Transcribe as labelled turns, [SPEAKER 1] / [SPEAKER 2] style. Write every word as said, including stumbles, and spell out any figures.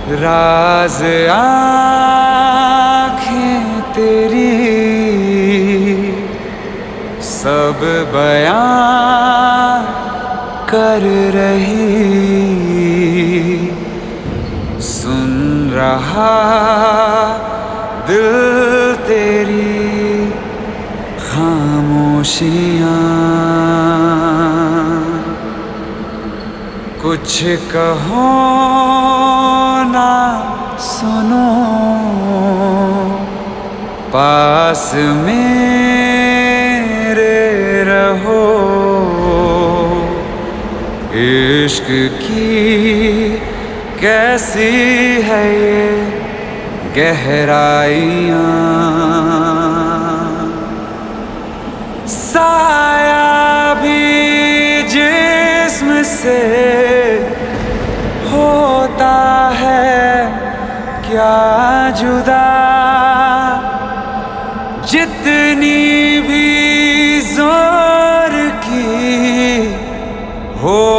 [SPEAKER 1] राज आँखें तेरी सब बयां कर रही, सुन रहा दिल तेरी खामोशियाँ। कुछ कहो ना सुनो, पास मेरे रहो। इश्क की कैसी है ये गहराइयाँ, साया भी जिस्म से होता है क्या जुदा, जितनी भी जोर की हो